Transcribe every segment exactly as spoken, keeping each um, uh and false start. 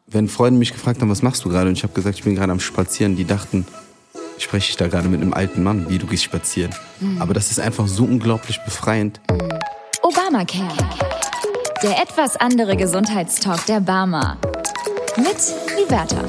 wenn Freunde mich gefragt haben, was machst du gerade? Und ich habe gesagt, ich bin gerade am Spazieren. Die dachten, spreche ich da gerade mit einem alten Mann, wie du gehst spazieren. Mhm. Aber das ist einfach so unglaublich befreiend. Obamacare. Der etwas andere Gesundheitstalk der Barmer. Mit Liberta.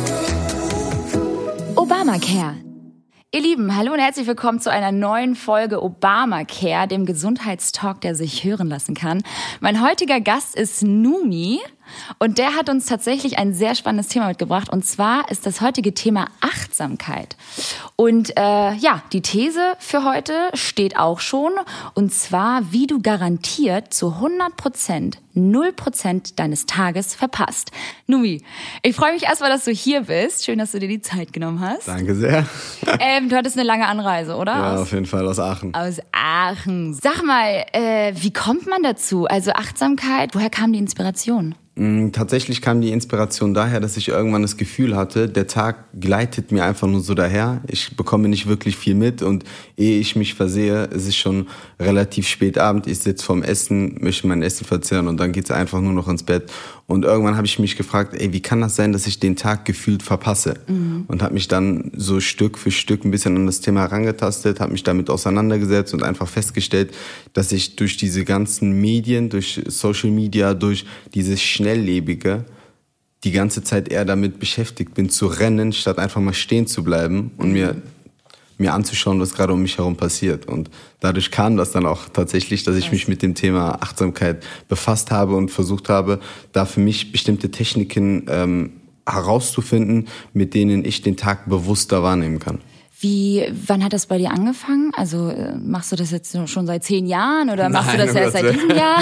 Obamacare. Ihr Lieben, hallo und herzlich willkommen zu einer neuen Folge Obamacare, dem Gesundheitstalk, der sich hören lassen kann. Mein heutiger Gast ist Numi und der hat uns tatsächlich ein sehr spannendes Thema mitgebracht. Und zwar ist das heutige Thema Achtsamkeit. Und äh, ja, die These für heute steht auch schon. Und zwar, wie du garantiert zu hundert Prozent, null Prozent deines Tages verpasst. Numi, ich freue mich erstmal, dass du hier bist. Schön, dass du dir die Zeit genommen hast. Danke sehr. Ähm, du hattest eine lange Anreise, oder? Ja, aus, auf jeden Fall aus Aachen. Aus Aachen. Sag mal, äh, wie kommt man dazu? Also Achtsamkeit, woher kam die Inspiration? Tatsächlich kam die Inspiration daher, dass ich irgendwann das Gefühl hatte, der Tag gleitet mir einfach nur so daher. Ich bekomme nicht wirklich viel mit und ehe ich mich versehe, es ist schon relativ spät Abend. Ich sitze vorm Essen, möchte mein Essen verzehren und dann geht's einfach nur noch ins Bett. Und irgendwann habe ich mich gefragt, ey, wie kann das sein, dass ich den Tag gefühlt verpasse? Mhm. Und habe mich dann so Stück für Stück ein bisschen an das Thema herangetastet, habe mich damit auseinandergesetzt und einfach festgestellt, dass ich durch diese ganzen Medien, durch Social Media, durch dieses Schnelllebige die ganze Zeit eher damit beschäftigt bin, zu rennen, statt einfach mal stehen zu bleiben und mir mir anzuschauen, was gerade um mich herum passiert. Und dadurch kam das dann auch tatsächlich, dass ich mich mit dem Thema Achtsamkeit befasst habe und versucht habe, da für mich bestimmte Techniken ähm, herauszufinden, mit denen ich den Tag bewusster wahrnehmen kann. Wie, wann hat das bei dir angefangen? Also machst du das jetzt schon seit zehn Jahren oder machst Nein, du das erst seit diesem Jahr?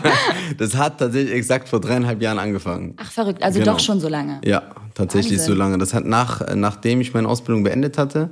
Das hat tatsächlich exakt vor dreieinhalb Jahren angefangen. Ach, verrückt. Also genau. Doch schon so lange? Ja, tatsächlich Wahnsinn. So lange. Das hat nach, nachdem ich meine Ausbildung beendet hatte,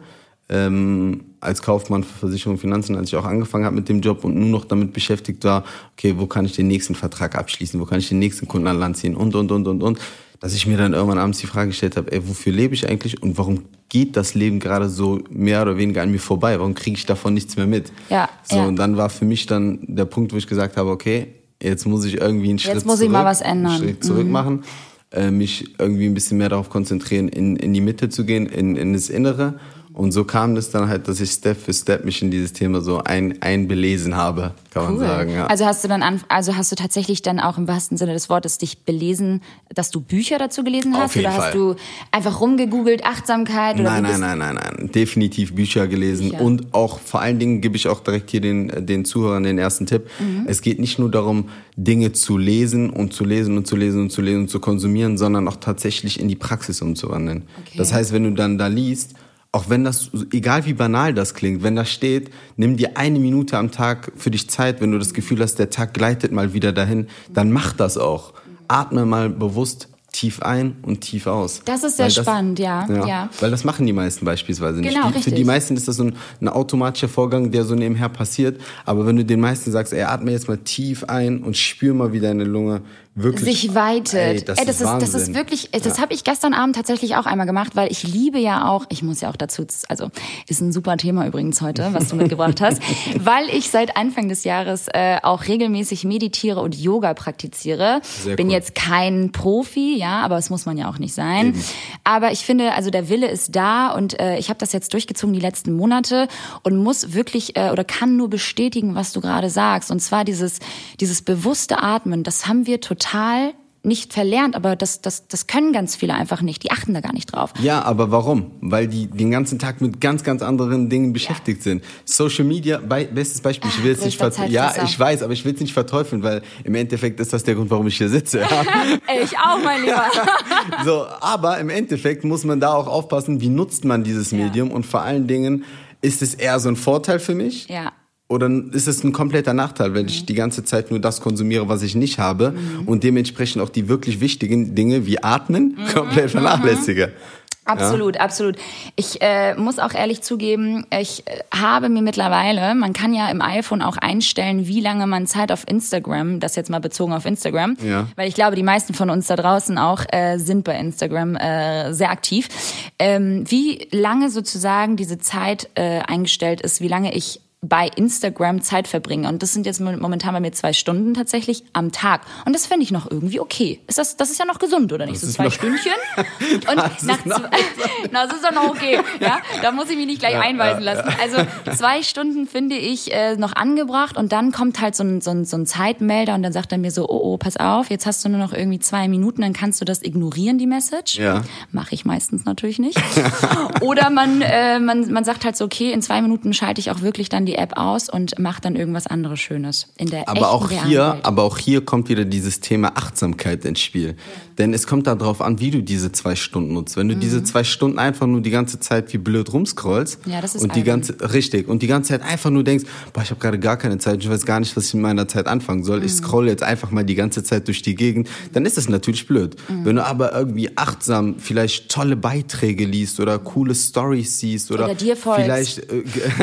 ähm, als Kaufmann für Versicherung und Finanzen, als ich auch angefangen habe mit dem Job und nur noch damit beschäftigt war, okay, wo kann ich den nächsten Vertrag abschließen, wo kann ich den nächsten Kunden an Land ziehen und, und, und, und, und. Dass ich mir dann irgendwann abends die Frage gestellt habe, ey, wofür lebe ich eigentlich und warum geht das Leben gerade so mehr oder weniger an mir vorbei? Warum kriege ich davon nichts mehr mit? Ja, so, ja. Und dann war für mich dann der Punkt, wo ich gesagt habe, okay, jetzt muss ich irgendwie einen Schritt jetzt muss zurück, ich mal was ändern. einen Schritt zurück mhm. machen, äh, mich irgendwie ein bisschen mehr darauf konzentrieren, in, in die Mitte zu gehen, in, in das Innere. Und so kam das dann halt, dass ich Step für Step mich in dieses Thema so ein, einbelesen habe, kann cool. man sagen. Ja. Also hast du dann, an, also hast du tatsächlich dann auch im wahrsten Sinne des Wortes dich belesen, dass du Bücher dazu gelesen hast? Auf jeden oder Fall. Hast du einfach rumgegoogelt, Achtsamkeit? Oder nein, nein, nein, nein, nein. Definitiv Bücher gelesen. Bücher. Und auch vor allen Dingen gebe ich auch direkt hier den, den Zuhörern den ersten Tipp. Mhm. Es geht nicht nur darum, Dinge zu lesen und zu lesen und zu lesen und zu lesen und zu konsumieren, sondern auch tatsächlich in die Praxis umzuwandeln. Okay. Das heißt, wenn du dann da liest, auch wenn das, egal wie banal das klingt, wenn da steht, nimm dir eine Minute am Tag für dich Zeit, wenn du das Gefühl hast, der Tag gleitet mal wieder dahin, dann mach das auch. Atme mal bewusst tief ein und tief aus. Das ist sehr das, spannend, ja. ja. ja. Weil das machen die meisten beispielsweise nicht. Genau, die, für die meisten ist das so ein, ein automatischer Vorgang, der so nebenher passiert. Aber wenn du den meisten sagst, ey, atme jetzt mal tief ein und spür mal, wie deine Lunge wirklich sich weitet. Ey, das, ey, das, ist ist, das ist wirklich, das ja. habe ich gestern Abend tatsächlich auch einmal gemacht, weil ich liebe ja auch, ich muss ja auch dazu, also ist ein super Thema übrigens heute, was du mitgebracht hast, weil ich seit Anfang des Jahres äh, auch regelmäßig meditiere und Yoga praktiziere. Sehr Bin cool. jetzt kein Profi, ja, aber das muss man ja auch nicht sein. Eben. Aber ich finde, also der Wille ist da und äh, ich habe das jetzt durchgezogen die letzten Monate und muss wirklich äh, oder kann nur bestätigen, was du gerade sagst. Und zwar dieses, dieses bewusste Atmen, das haben wir total total nicht verlernt, aber das, das, das können ganz viele einfach nicht. Die achten da gar nicht drauf. Ja, aber warum? Weil die den ganzen Tag mit ganz, ganz anderen Dingen beschäftigt ja. sind. Social Media, bei, bestes Beispiel, ich will es nicht verteufeln. Ja, ich weiß, aber ich will es nicht verteufeln, weil im Endeffekt ist das der Grund, warum ich hier sitze. Ja. Ich auch, mein Lieber. So, aber im Endeffekt muss man da auch aufpassen, wie nutzt man dieses ja. Medium und vor allen Dingen, ist es eher so ein Vorteil für mich? Ja. Oder ist es ein kompletter Nachteil, weil ich die ganze Zeit nur das konsumiere, was ich nicht habe mhm. und dementsprechend auch die wirklich wichtigen Dinge wie Atmen mhm. komplett vernachlässige? Absolut, ja? absolut. Ich äh, muss auch ehrlich zugeben, ich äh, habe mir mittlerweile, man kann ja im iPhone auch einstellen, wie lange man Zeit auf Instagram, das jetzt mal bezogen auf Instagram, ja. weil ich glaube, die meisten von uns da draußen auch äh, sind bei Instagram äh, sehr aktiv, ähm, wie lange sozusagen diese Zeit äh, eingestellt ist, wie lange ich bei Instagram Zeit verbringe. Und das sind jetzt momentan bei mir zwei Stunden tatsächlich am Tag. Und das finde ich noch irgendwie okay. Ist das, das ist ja noch gesund, oder nicht? Das so zwei Stündchen. Und das nach ist noch zwei, na, das ist doch noch okay. Ja, da muss ich mich nicht gleich ja, einweisen ja, lassen. Also zwei Stunden finde ich äh, noch angebracht. Und dann kommt halt so ein, so, ein, so ein Zeitmelder und dann sagt er mir so, oh, oh, pass auf, jetzt hast du nur noch irgendwie zwei Minuten, dann kannst du das ignorieren, die Message. Ja. Mache ich meistens natürlich nicht. Oder man, äh, man, man sagt halt so, okay, in zwei Minuten schalte ich auch wirklich dann die App aus und mache dann irgendwas anderes Schönes in der aber echten auch realen hier, Welt. Aber auch hier kommt wieder dieses Thema Achtsamkeit ins Spiel. Ja. Denn es kommt darauf an, wie du diese zwei Stunden nutzt. Wenn du mhm. diese zwei Stunden einfach nur die ganze Zeit wie blöd rumscrollst ja, das ist und die ganze richtig und die ganze Zeit einfach nur denkst, boah, ich habe gerade gar keine Zeit, ich weiß gar nicht, was ich in meiner Zeit anfangen soll. Mhm. Ich scrolle jetzt einfach mal die ganze Zeit durch die Gegend, dann ist es natürlich blöd. Mhm. Wenn du aber irgendwie achtsam vielleicht tolle Beiträge liest oder coole Storys siehst oder, oder dir folgst. Vielleicht äh,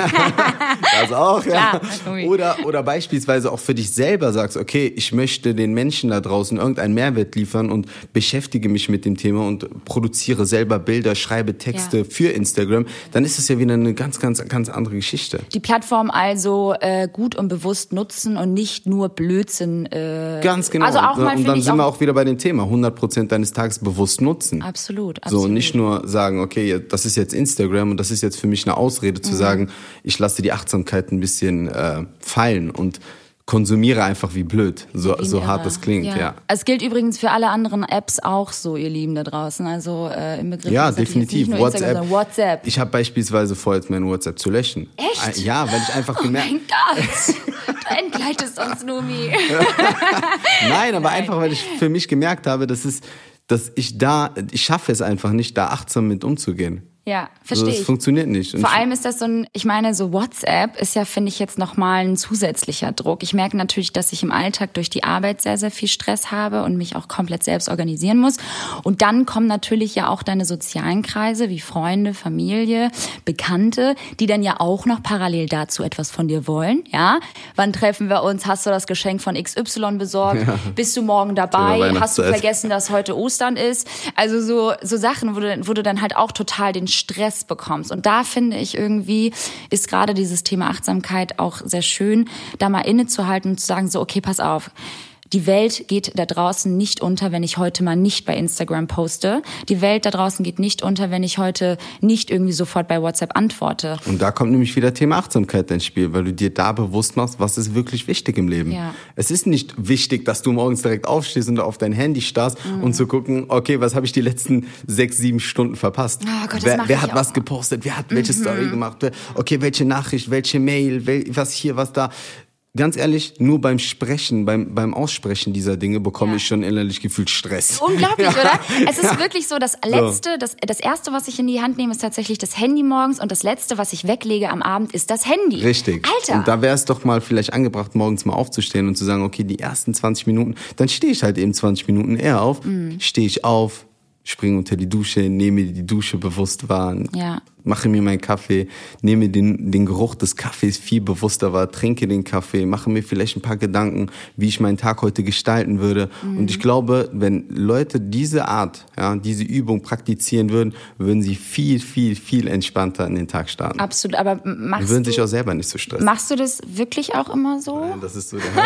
das auch, ja. Klar, oder oder beispielsweise auch für dich selber sagst, okay, ich möchte den Menschen da draußen irgendeinen Mehrwert liefern und beschäftige mich mit dem Thema und produziere selber Bilder, schreibe Texte ja. für Instagram, dann ist es ja wieder eine ganz, ganz, ganz andere Geschichte. Die Plattform also äh, gut und bewusst nutzen und nicht nur Blödsinn. Äh, ganz genau. Also auch mal, und dann ich sind auch wir auch wieder bei dem Thema, hundert Prozent deines Tages bewusst nutzen. Absolut, absolut. So, nicht nur sagen, okay, das ist jetzt Instagram und das ist jetzt für mich eine Ausrede zu mhm. sagen, ich lasse die Achtsamkeit ein bisschen äh, fallen und konsumiere einfach wie blöd, so, wie so hart das klingt, ja. ja. Es gilt übrigens für alle anderen Apps auch so, ihr Lieben da draußen, also äh, im Begriff ja, definitiv. Nicht nur WhatsApp. Instagram, WhatsApp. Ich habe beispielsweise vor, jetzt mein WhatsApp zu löschen. Echt? Ja, weil ich einfach gemerkt... Oh mein Gott, du entgleitest uns, Numi. Nein, aber Nein. einfach, weil ich für mich gemerkt habe, dass, es, dass ich da, ich schaffe es einfach nicht, da achtsam mit umzugehen. Ja, verstehe ich. Das funktioniert nicht. Und Vor allem ist das so ein, ich meine, so WhatsApp ist ja, finde ich, jetzt nochmal ein zusätzlicher Druck. Ich merke natürlich, dass ich im Alltag durch die Arbeit sehr, sehr viel Stress habe und mich auch komplett selbst organisieren muss. Und dann kommen natürlich ja auch deine sozialen Kreise wie Freunde, Familie, Bekannte, die dann ja auch noch parallel dazu etwas von dir wollen. Ja, wann treffen wir uns? Hast du das Geschenk von X Y besorgt? Ja. Bist du morgen dabei? Hast du vergessen, dass heute Ostern ist? Also so, so Sachen, wo du, wo du dann halt auch total den Stress bekommst. Und da finde ich irgendwie, ist gerade dieses Thema Achtsamkeit auch sehr schön, da mal innezuhalten und zu sagen, so, okay, pass auf. Die Welt geht da draußen nicht unter, wenn ich heute mal nicht bei Instagram poste. Die Welt da draußen geht nicht unter, wenn ich heute nicht irgendwie sofort bei WhatsApp antworte. Und da kommt nämlich wieder Thema Achtsamkeit ins Spiel, weil du dir da bewusst machst, was ist wirklich wichtig im Leben. Ja. Es ist nicht wichtig, dass du morgens direkt aufstehst und auf dein Handy starrst mhm. und zu gucken, okay, was habe ich die letzten sechs, sieben Stunden verpasst? Oh Gott, das wer mach wer ich hat auch. was gepostet? Wer hat welche mhm. Story gemacht? Okay, welche Nachricht, welche Mail, wel, was hier, was da. Ganz ehrlich, nur beim Sprechen, beim, beim Aussprechen dieser Dinge bekomme ja. ich schon innerlich gefühlt Stress. Unglaublich, oder? Es ist wirklich so, das Letzte, das, das Erste, was ich in die Hand nehme, ist tatsächlich das Handy morgens und das Letzte, was ich weglege am Abend, ist das Handy. Richtig. Alter! Und da wäre es doch mal vielleicht angebracht, morgens mal aufzustehen und zu sagen, okay, die ersten zwanzig Minuten, dann stehe ich halt eben zwanzig Minuten eher auf, mhm. stehe ich auf, springe unter die Dusche, nehme die Dusche bewusst wahr, ja. mache mir meinen Kaffee, nehme den, den Geruch des Kaffees viel bewusster wahr, trinke den Kaffee, mache mir vielleicht ein paar Gedanken, wie ich meinen Tag heute gestalten würde. Mhm. Und ich glaube, wenn Leute diese Art, ja, diese Übung praktizieren würden, würden sie viel, viel, viel entspannter in den Tag starten. Absolut, aber machst Sie würden du, sich auch selber nicht so stressen. Machst du das wirklich auch immer so? Nein, das ist so der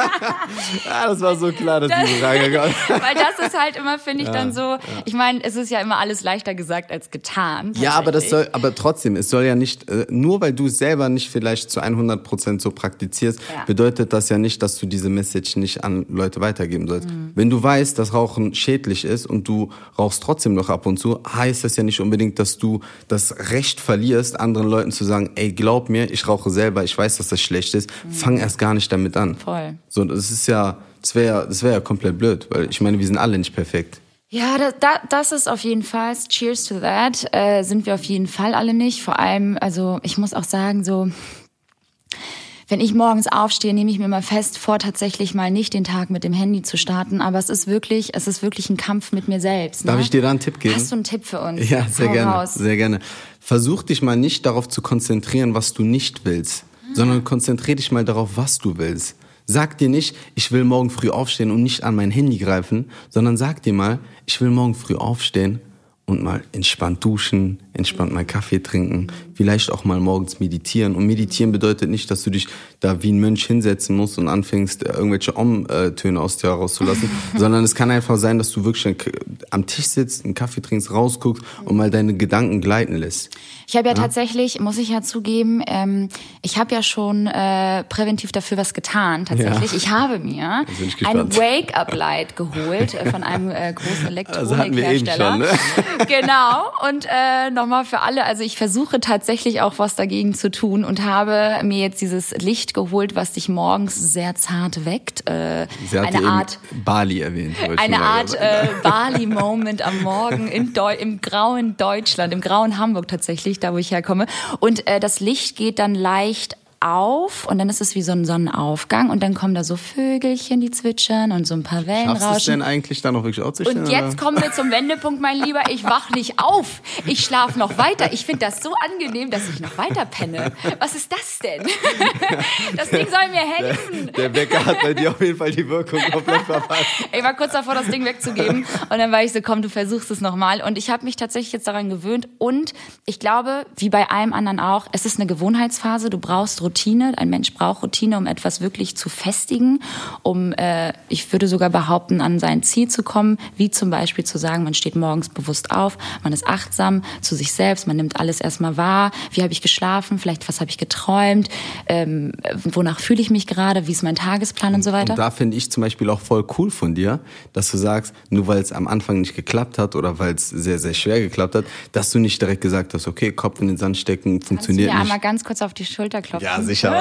Ja, das war so klar, dass das, diese Frage kommt. Weil das ist halt immer, finde ich, ja, dann so, ja. ich meine, es ist ja immer alles leichter gesagt als getan. Ja, aber das soll, aber trotzdem, es soll ja nicht, nur weil du es selber nicht vielleicht zu hundert Prozent so praktizierst, ja. bedeutet das ja nicht, dass du diese Message nicht an Leute weitergeben sollst. Mhm. Wenn du weißt, dass Rauchen schädlich ist und du rauchst trotzdem noch ab und zu, heißt das ja nicht unbedingt, dass du das Recht verlierst, anderen Leuten zu sagen, ey, glaub mir, ich rauche selber, ich weiß, dass das schlecht ist, mhm. fang erst gar nicht damit an. Voll. So, das ist ja, das wäre das wäre ja komplett blöd, weil ich meine, wir sind alle nicht perfekt. Ja, das, das, das ist auf jeden Fall, cheers to that, äh, sind wir auf jeden Fall alle nicht. Vor allem, also ich muss auch sagen, so, wenn ich morgens aufstehe, nehme ich mir mal fest vor, tatsächlich mal nicht den Tag mit dem Handy zu starten. Aber es ist wirklich, es ist wirklich ein Kampf mit mir selbst. Ne? Darf ich dir da einen Tipp geben? Hast du einen Tipp für uns? Ja, sehr Hau gerne, raus. sehr gerne. Versuch dich mal nicht darauf zu konzentrieren, was du nicht willst, hm. sondern konzentrier dich mal darauf, was du willst. Sag dir nicht, ich will morgen früh aufstehen und nicht an mein Handy greifen, sondern sag dir mal, ich will morgen früh aufstehen und mal entspannt duschen, entspannt mal Kaffee trinken, vielleicht auch mal morgens meditieren. Und meditieren bedeutet nicht, dass du dich da wie ein Mönch hinsetzen musst und anfängst, irgendwelche Om-Töne aus dir herauszulassen, sondern es kann einfach sein, dass du wirklich am Tisch sitzt, einen Kaffee trinkst, rausguckst und mal deine Gedanken gleiten lässt. Ich habe ja, ja tatsächlich, muss ich ja zugeben, ähm, ich habe ja schon äh, präventiv dafür was getan, tatsächlich. Ja. Ich habe mir ein Wake-up-Light geholt äh, von einem äh, großen Elektronikhersteller. Also ne? Genau. Und äh, nochmal für alle, also ich versuche tatsächlich auch was dagegen zu tun und habe mir jetzt dieses Licht geholt, was dich morgens sehr zart weckt. Äh, Sie hatte eine Art Bali erwähnt. Eine Art äh, Bali-Moment am Morgen in Deu- im grauen Deutschland, im grauen Hamburg tatsächlich, da wo ich herkomme. Und äh, das Licht geht dann leicht auf und dann ist es wie so ein Sonnenaufgang und dann kommen da so Vögelchen, die zwitschern und so ein paar Wellen rauschen. Schaffst du es denn eigentlich da noch wirklich aufzustehen? Und jetzt kommen wir zum Wendepunkt, mein Lieber. Ich wach nicht auf. Ich schlafe noch weiter. Ich finde das so angenehm, dass ich noch weiter penne. Was ist das denn? Das Ding soll mir helfen. Der, der Wecker hat bei dir auf jeden Fall die Wirkung komplett verpasst. Ich war kurz davor, das Ding wegzugeben und dann war ich so, komm, du versuchst es nochmal. Und ich habe mich tatsächlich jetzt daran gewöhnt und ich glaube, wie bei allem anderen auch, es ist eine Gewohnheitsphase. Du brauchst Routine. Ein Mensch braucht Routine, um etwas wirklich zu festigen, um, äh, ich würde sogar behaupten, an sein Ziel zu kommen, wie zum Beispiel zu sagen, man steht morgens bewusst auf, man ist achtsam zu sich selbst, man nimmt alles erstmal wahr, wie habe ich geschlafen, vielleicht was habe ich geträumt, ähm, wonach fühle ich mich gerade, wie ist mein Tagesplan und so weiter. Und da finde ich zum Beispiel auch voll cool von dir, dass du sagst, nur weil es am Anfang nicht geklappt hat oder weil es sehr, sehr schwer geklappt hat, dass du nicht direkt gesagt hast, okay, Kopf in den Sand stecken, funktioniert Kannst du mir nicht. einmal ganz kurz auf die Schulter klopfen? Ja, sicher.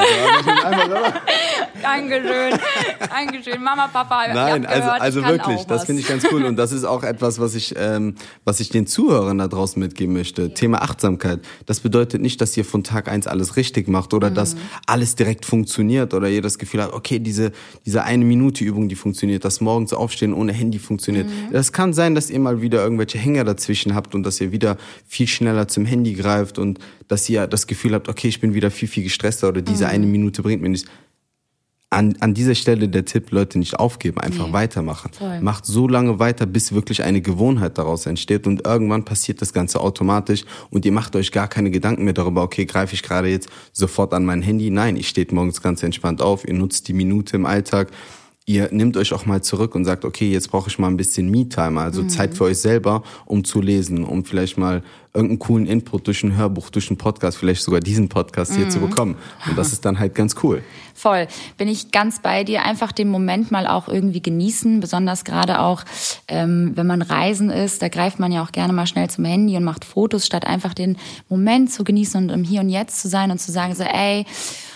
Dankeschön, Dankeschön, Mama, Papa. Nein, also gehört, also wirklich, das finde ich ganz cool und das ist auch etwas, was ich ähm, was ich den Zuhörern da draußen mitgeben möchte. Ja. Thema Achtsamkeit. Das bedeutet nicht, dass ihr von Tag eins alles richtig macht oder mhm. dass alles direkt funktioniert oder ihr das Gefühl habt, okay, diese diese eine Minute Übung, die funktioniert, das morgens aufstehen ohne Handy funktioniert. Mhm. Das kann sein, dass ihr mal wieder irgendwelche Hänger dazwischen habt und dass ihr wieder viel schneller zum Handy greift und dass ihr das Gefühl habt, okay, ich bin wieder viel, viel gestresster oder diese mhm. eine Minute bringt mir nichts. An, an dieser Stelle der Tipp, Leute, nicht aufgeben, einfach nee. weitermachen. Voll. Macht so lange weiter, bis wirklich eine Gewohnheit daraus entsteht und irgendwann passiert das Ganze automatisch und ihr macht euch gar keine Gedanken mehr darüber, okay, greife ich gerade jetzt sofort an mein Handy? Nein, ich steht morgens ganz entspannt auf, ihr nutzt die Minute im Alltag, ihr nehmt euch auch mal zurück und sagt, okay, jetzt brauche ich mal ein bisschen Me-Time, also mhm. Zeit für euch selber, um zu lesen, um vielleicht mal irgendeinen coolen Input durch ein Hörbuch, durch einen Podcast, vielleicht sogar diesen Podcast mhm. hier zu bekommen. Und das ist dann halt ganz cool. Voll. Bin ich ganz bei dir. Einfach den Moment mal auch irgendwie genießen, besonders gerade auch, ähm, wenn man reisen ist, da greift man ja auch gerne mal schnell zum Handy und macht Fotos, statt einfach den Moment zu genießen und im Hier und Jetzt zu sein und zu sagen so, ey,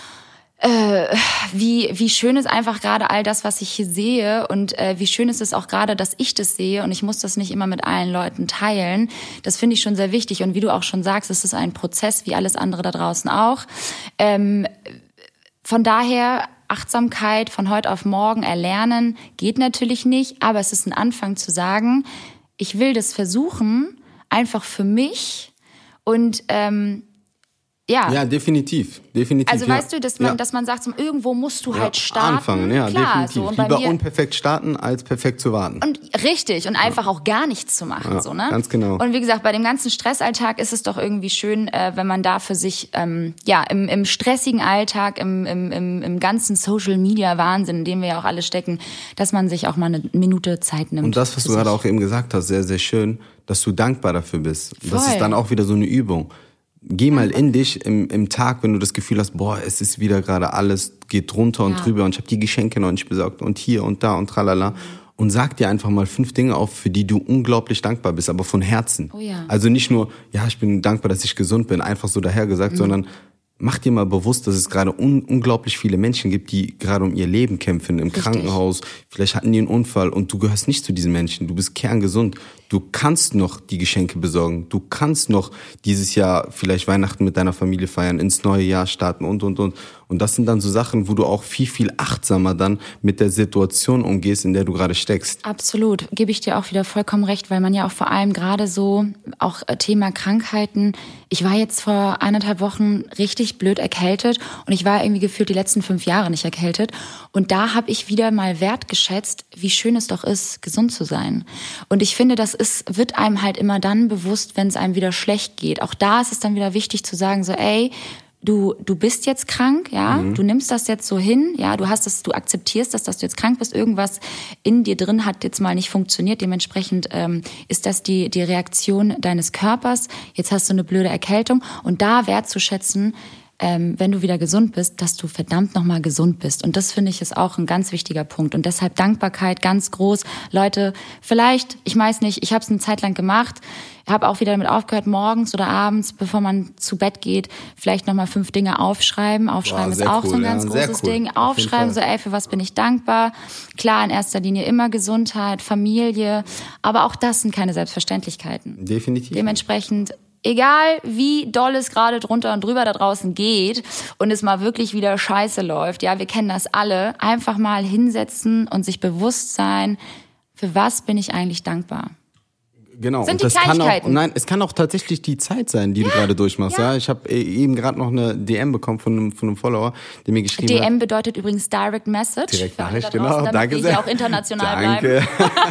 Äh, wie wie schön ist einfach gerade all das, was ich hier sehe und äh, wie schön ist es auch gerade, dass ich das sehe und ich muss das nicht immer mit allen Leuten teilen. Das finde ich schon sehr wichtig und wie du auch schon sagst, es ist ein Prozess, wie alles andere da draußen auch. Ähm, von daher Achtsamkeit von heute auf morgen erlernen geht natürlich nicht, aber es ist ein Anfang zu sagen, ich will das versuchen, einfach für mich und ähm, Ja. Ja, definitiv, definitiv. Also ja. weißt du, dass man, ja. dass man sagt, so, irgendwo musst du ja, halt starten. Anfangen, ja, Klar, definitiv. So, und Lieber mir, unperfekt starten, als perfekt zu warten. Und richtig, und einfach ja. auch gar nichts zu machen, ja, so, ne? Ganz genau. Und wie gesagt, bei dem ganzen Stressalltag ist es doch irgendwie schön, äh, wenn man da für sich, ähm, ja, im, im stressigen Alltag, im, im, im, im ganzen Social-Media-Wahnsinn, in dem wir ja auch alle stecken, dass man sich auch mal eine Minute Zeit nimmt. Und das, was du gerade auch eben gesagt hast, sehr, sehr schön, dass du dankbar dafür bist. Voll. Das ist dann auch wieder so eine Übung. Geh mal in dich im, im Tag, wenn du das Gefühl hast, boah, es ist wieder gerade alles, geht drunter und ja. drüber und ich habe die Geschenke noch nicht besorgt und hier und da und tralala. Und sag dir einfach mal fünf Dinge auf, für die du unglaublich dankbar bist, aber von Herzen. Oh ja. Also nicht nur, ja, ich bin dankbar, dass ich gesund bin, einfach so dahergesagt, mhm. sondern mach dir mal bewusst, dass es gerade un- unglaublich viele Menschen gibt, die gerade um ihr Leben kämpfen, im Richtig. Krankenhaus. Vielleicht hatten die einen Unfall und du gehörst nicht zu diesen Menschen. Du bist kerngesund. Du kannst noch die Geschenke besorgen. Du kannst noch dieses Jahr vielleicht Weihnachten mit deiner Familie feiern, ins neue Jahr starten und, und, und. Und das sind dann so Sachen, wo du auch viel, viel achtsamer dann mit der Situation umgehst, in der du gerade steckst. Absolut. Gebe ich dir auch wieder vollkommen recht, weil man ja auch vor allem gerade so, auch Thema Krankheiten. Ich war jetzt vor eineinhalb Wochen richtig blöd erkältet und ich war irgendwie gefühlt die letzten fünf Jahre nicht erkältet. Und da habe ich wieder mal wertgeschätzt, wie schön es doch ist, gesund zu sein. Und ich finde, das ist, wird einem halt immer dann bewusst, wenn es einem wieder schlecht geht. Auch da ist es dann wieder wichtig zu sagen, so, ey, du, du bist jetzt krank, ja, mhm. du nimmst das jetzt so hin, ja, du hast es, du akzeptierst das, dass du jetzt krank bist, irgendwas in dir drin hat jetzt mal nicht funktioniert, dementsprechend ähm, ist das die, die Reaktion deines Körpers, jetzt hast du eine blöde Erkältung und da wertzuschätzen, ähm, wenn du wieder gesund bist, dass du verdammt nochmal gesund bist und das finde ich ist auch ein ganz wichtiger Punkt und deshalb Dankbarkeit ganz groß, Leute, vielleicht, ich weiß nicht, ich habe es eine Zeit lang gemacht, habe auch wieder damit aufgehört, morgens oder abends, bevor man zu Bett geht, vielleicht nochmal fünf Dinge aufschreiben. Aufschreiben Boah, ist auch cool, so ein ganz ja, großes cool. Ding. Aufschreiben, so ey, für was bin ich dankbar? Klar, in erster Linie immer Gesundheit, Familie, aber auch das sind keine Selbstverständlichkeiten. Definitiv. Dementsprechend, egal wie doll es gerade drunter und drüber da draußen geht und es mal wirklich wieder scheiße läuft, ja, wir kennen das alle, einfach mal hinsetzen und sich bewusst sein, für was bin ich eigentlich dankbar? Genau. Sind und die das kann auch, Kleinigkeiten. nein, es kann auch tatsächlich die Zeit sein, die ja, du gerade durchmachst. Ja, ja ich habe eben gerade noch eine D M bekommen von einem, von einem Follower, der mir geschrieben D M hat. D M bedeutet übrigens Direct Message. Direkt Nachricht, da draußen, genau. Danke wir sehr. Hier auch international Danke. bleiben.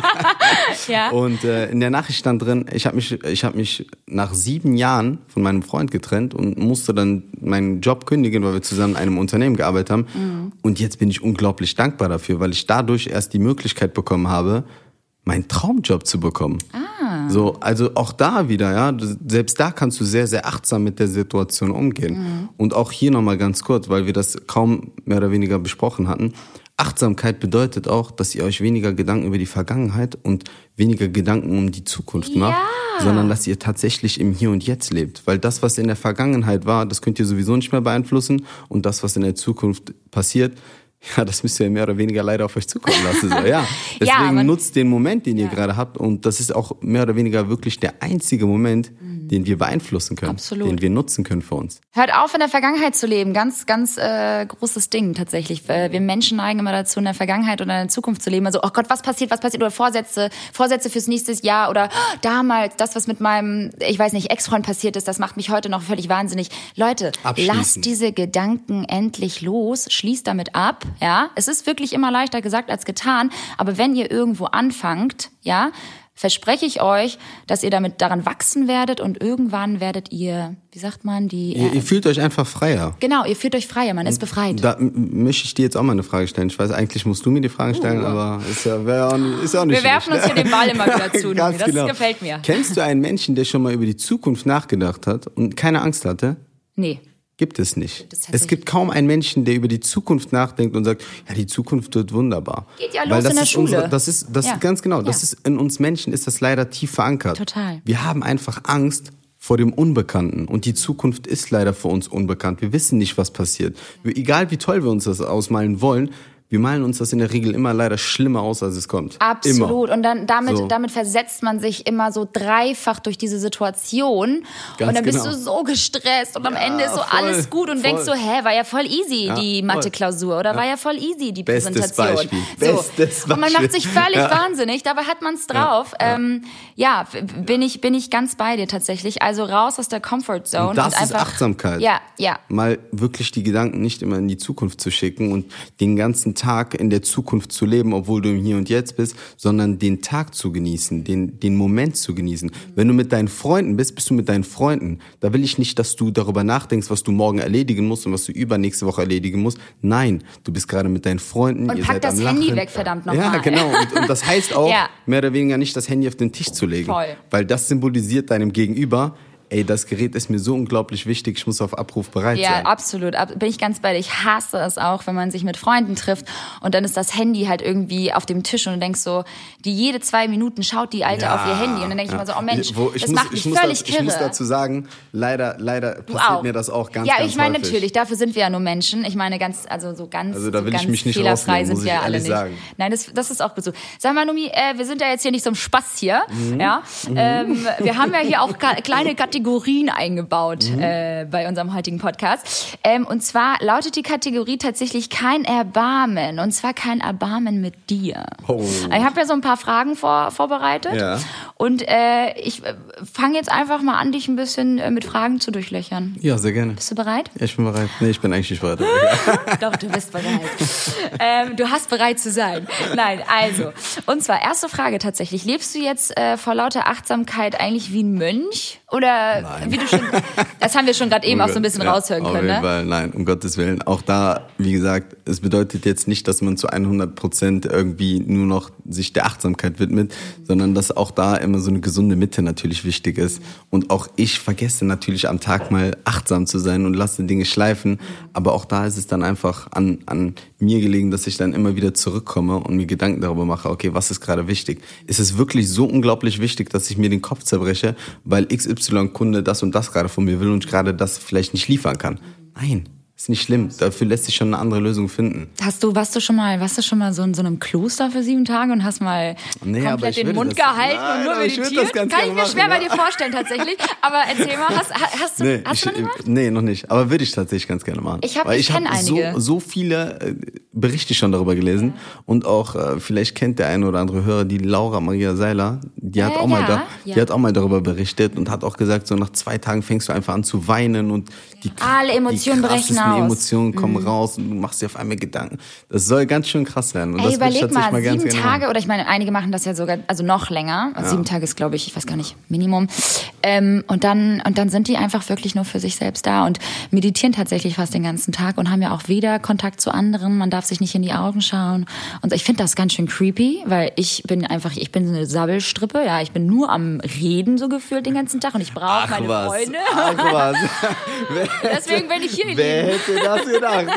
Ja. Und äh, in der Nachricht stand drin, ich habe mich, ich habe mich nach sieben Jahren von meinem Freund getrennt und musste dann meinen Job kündigen, weil wir zusammen in einem Unternehmen gearbeitet haben. Mhm. Und jetzt bin ich unglaublich dankbar dafür, weil ich dadurch erst die Möglichkeit bekommen habe, meinen Traumjob zu bekommen. Ah. So, also auch da wieder, ja, selbst da kannst du sehr, sehr achtsam mit der Situation umgehen. Mhm. Und auch hier nochmal ganz kurz, weil wir das kaum mehr oder weniger besprochen hatten. Achtsamkeit bedeutet auch, dass ihr euch weniger Gedanken über die Vergangenheit und weniger Gedanken um die Zukunft ja. macht, sondern dass ihr tatsächlich im Hier und Jetzt lebt. Weil das, was in der Vergangenheit war, das könnt ihr sowieso nicht mehr beeinflussen. Und das, was in der Zukunft passiert, ja, das müsst ihr mehr oder weniger leider auf euch zukommen lassen. So, ja. Deswegen ja, man, nutzt den Moment, den ihr ja. gerade habt. Und das ist auch mehr oder weniger wirklich der einzige Moment, mhm. den wir beeinflussen können. Absolut. Den wir nutzen können für uns. Hört auf, in der Vergangenheit zu leben. Ganz, ganz äh, großes Ding tatsächlich. Wir Menschen neigen immer dazu, in der Vergangenheit oder in der Zukunft zu leben. Also, oh Gott, was passiert, was passiert? Oder Vorsätze, Vorsätze fürs nächste Jahr. Oder oh, damals, das, was mit meinem, ich weiß nicht, Ex-Freund passiert ist, das macht mich heute noch völlig wahnsinnig. Leute, lasst diese Gedanken endlich los. Schließt damit ab. Ja, es ist wirklich immer leichter gesagt als getan. Aber wenn ihr irgendwo anfangt, ja, verspreche ich euch, dass ihr damit daran wachsen werdet und irgendwann werdet ihr, wie sagt man, die... Ihr, ihr fühlt euch einfach freier. Genau, ihr fühlt euch freier, man ist befreit. Da m- möchte ich dir jetzt auch mal eine Frage stellen. Ich weiß, eigentlich musst du mir die Fragen stellen, uh. aber ist ja, wär auch nicht, ist ja auch nicht Wir werfen schlecht. uns hier den Ball immer wieder zu. Ganz das genau. gefällt mir. Kennst du einen Menschen, der schon mal über die Zukunft nachgedacht hat und keine Angst hatte? Nee. Gibt es nicht. Gibt es, es gibt kaum einen Menschen, der über die Zukunft nachdenkt und sagt, ja, die Zukunft wird wunderbar. Geht ja los Weil das in der ist Schule. Unsere, das ist, das ja. ist ganz genau, das ja. ist in uns Menschen ist das leider tief verankert. Total. Wir haben einfach Angst vor dem Unbekannten und die Zukunft ist leider für uns unbekannt. Wir wissen nicht, was passiert. Wir, egal wie toll wir uns das ausmalen wollen, wir malen uns das in der Regel immer leider schlimmer aus, als es kommt. Absolut. Immer. Und dann damit, so. damit versetzt man sich immer so dreifach durch diese Situation. Ganz und dann bist genau. du so gestresst und ja, am Ende ist so voll, alles gut und voll. denkst so, hä, war ja voll easy ja, die Mathe-Klausur oder ja. war ja voll easy die Bestes Präsentation. Beispiel. So. Bestes Beispiel. Und man macht sich völlig ja. wahnsinnig, dabei hat man es drauf. Ja, ähm, ja bin, ich, bin ich ganz bei dir tatsächlich. Also raus aus der Comfortzone. Und das und ist einfach, Achtsamkeit. Ja, ja. Mal wirklich die Gedanken nicht immer in die Zukunft zu schicken und den ganzen Tag in der Zukunft zu leben, obwohl du im Hier und Jetzt bist, sondern den Tag zu genießen, den, den Moment zu genießen. Wenn du mit deinen Freunden bist, bist du mit deinen Freunden. Da will ich nicht, dass du darüber nachdenkst, was du morgen erledigen musst und was du übernächste Woche erledigen musst. Nein, du bist gerade mit deinen Freunden. Und ihr pack seid das am Handy Lachen. weg, verdammt nochmal. Ja, genau. Und, und das heißt auch, ja. mehr oder weniger nicht das Handy auf den Tisch zu legen. Voll. Weil das symbolisiert deinem Gegenüber, ey, das Gerät ist mir so unglaublich wichtig, ich muss auf Abruf bereit ja, sein. Ja, absolut. Bin ich ganz bei dir. Ich hasse es auch, wenn man sich mit Freunden trifft und dann ist das Handy halt irgendwie auf dem Tisch und du denkst so, die jede zwei Minuten schaut die Alte ja, auf ihr Handy und dann denke ich ja. mal so, oh Mensch, Wo, ich das muss, macht mich ich muss völlig das, kirre. Ich muss dazu sagen, leider, leider passiert mir das auch ganz, ja, ganz Ja, ich meine häufig. natürlich, dafür sind wir ja nur Menschen. Ich meine ganz, also so ganz, also da will so ganz ich mich nicht fehlerfrei rausnehmen, sind muss wir ich ja alle ehrlich nicht. sagen. Nein, das, das ist auch gut so. Sag mal, Numi, äh, wir sind ja jetzt hier nicht zum Spaß hier. Mhm. Ja? Mhm. Ähm, wir haben ja hier auch ka- kleine Kategorien eingebaut. Mhm. Äh, bei unserem heutigen Podcast. Ähm, und zwar lautet die Kategorie tatsächlich kein Erbarmen. Und zwar kein Erbarmen mit dir. Oh. Ich habe ja so ein paar Fragen vor, vorbereitet. Ja. Und äh, ich äh, fange jetzt einfach mal an, dich ein bisschen äh, mit Fragen zu durchlöchern. Ja, sehr gerne. Bist du bereit? Ja, ich bin bereit. Nee, ich bin eigentlich nicht bereit. Doch, du bist bereit. ähm, du hast bereit zu sein. Nein, also. Und zwar, erste Frage tatsächlich. Lebst du jetzt äh, vor lauter Achtsamkeit eigentlich wie ein Mönch? Oder Nein. wie du schon, das haben wir schon gerade eben auch so ein bisschen ja, raushören auf können, jeden ne? Fall, nein, um Gottes Willen. Auch da, wie gesagt, es bedeutet jetzt nicht, dass man zu hundert Prozent irgendwie nur noch sich der Achtsamkeit widmet, mhm. sondern dass auch da immer so eine gesunde Mitte natürlich wichtig ist. Mhm. Und auch ich vergesse natürlich am Tag mal achtsam zu sein und lasse Dinge schleifen. Mhm. Aber auch da ist es dann einfach an, an mir gelegen, dass ich dann immer wieder zurückkomme und mir Gedanken darüber mache, okay, was ist gerade wichtig? Ist es wirklich so unglaublich wichtig, dass ich mir den Kopf zerbreche, weil X Y-Kunde das und das gerade von mir will und ich gerade das vielleicht nicht liefern kann? Nein. Ist nicht schlimm. Dafür lässt sich schon eine andere Lösung finden. Hast du, warst du schon mal, warst du schon mal so in so einem Kloster für sieben Tage und hast mal nee, komplett den Mund das, gehalten nein, und nur meditiert? Kann ich mir machen, schwer ja. bei dir vorstellen tatsächlich. Aber erzähl mal, hast, hast du, nee, hast du ich, noch nicht gemacht? Nee, noch nicht. Aber würde ich tatsächlich ganz gerne machen. Ich habe, ich, ich ich kenne hab einige. So, so viele äh, Berichte schon darüber gelesen und auch äh, vielleicht kennt der eine oder andere Hörer die Laura Maria Seiler. Die hat äh, auch ja, mal da, ja. die hat auch mal darüber berichtet und hat auch gesagt, so nach zwei Tagen fängst du einfach an zu weinen und die, alle Emotionen die brechen krassesten aus. Emotionen kommen mhm. raus und du machst dir auf einmal Gedanken. Das soll ganz schön krass werden. Und Ey, das überleg ich mal, mal sieben ganz Tage, oder ich meine, einige machen das ja sogar, also noch länger. Also ja. Sieben Tage ist, glaube ich, ich weiß gar nicht, Minimum. Ähm, und dann und dann sind die einfach wirklich nur für sich selbst da und meditieren tatsächlich fast den ganzen Tag und haben ja auch weder Kontakt zu anderen, man darf sich nicht in die Augen schauen. Und ich finde das ganz schön creepy, weil ich bin einfach, ich bin so eine Sabbelstrippe, ja, ich bin nur am Reden so gefühlt den ganzen Tag und ich brauche meine was. Freunde. Ach was. Deswegen bin ich hier. Wer hätte das gedacht?